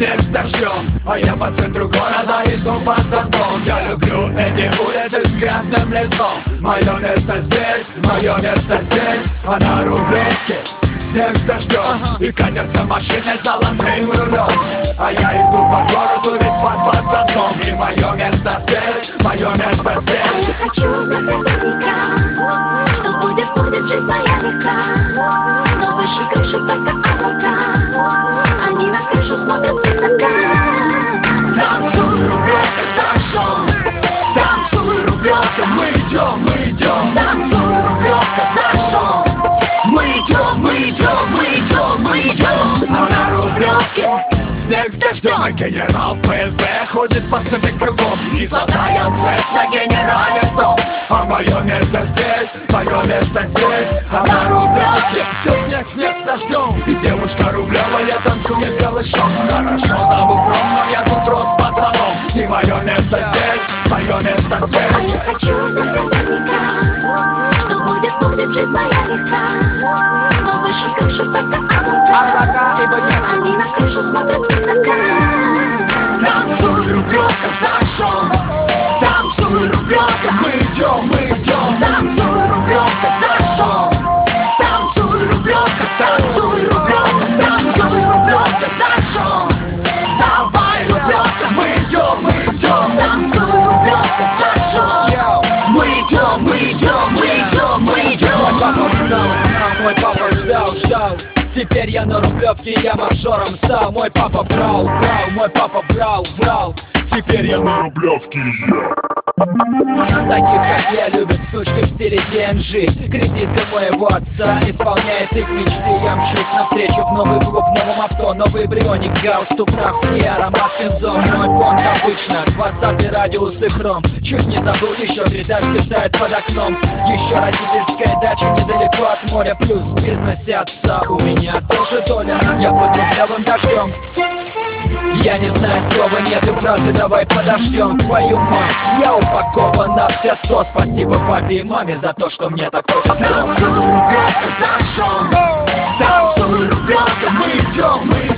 снег с дождем, а я по центру города иду под зонтом. Я люблю эти улицы с грязным лицом. Мое место здесь, мое место здесь, а на Рублевке снег с дождем, и катятся машины с золотым рулем. А я иду по городу весь под зонтом. И мое место здесь, мое место здесь. Я хочу знать наверняка, что будет жизнь моя легка. Но выше крыши только облака, они на крышу смотрят свысока. Танцуй, Рублевка, зашел. Танцуй, Рублевка, мы идем. Танцуй, Рублевка, зашел. Мы идем. А на Рублевке снег с дождем, и генерал ФСБ ходит по цепи кругом и задает цепь на генерале. А мое место здесь, а на Рублевке все снег с дождем, и девушка рублевая танцует голышом. Хорошо за бугром, но я тут рос пацаном, и мое место здесь, мое место здесь. А я хочу знать наверняка, что будет жизнь моя легка. Но выше крыши только облака, они на крышу смотрят свысока. Танцуй, Рублевка, зашел. Танцуй, Рублевка, мы идем. Танцуй, Рублевка, зашел. Танцуй, Рублевка, зашел. Давай, Рублевка, мы идем. Танцуй, Рублевка, зашел. Мы идем. Мой папа ждал. Теперь я на Рублевке, я мажором стал. Мой папа врал, мой папа врал. Теперь я на Рублевке, Таких, как я, любят с сучкой в стиле DMG. Кредиты моего отца исполняет их мечты. Я мчусь навстречу в новый клуб, в новом авто. Новый брионик, галстук, рафти, аромат кензо. Мой понт обычно, 20-й радиус и хром. Чуть не забыл, еще 3 тачки стоят под окном. Еще родительская дача недалеко от моря. Плюс в бизнесе отца у меня тоже доля. Я под рублевым дождем. Я не знаю слова, нет и фразы, давай подождем. Твою мать, я упакован на все 100. Спасибо папе и маме за то, что мне так хочется. Танцуй, Рублевка, зашел. Танцуй, Рублевка, мы идем.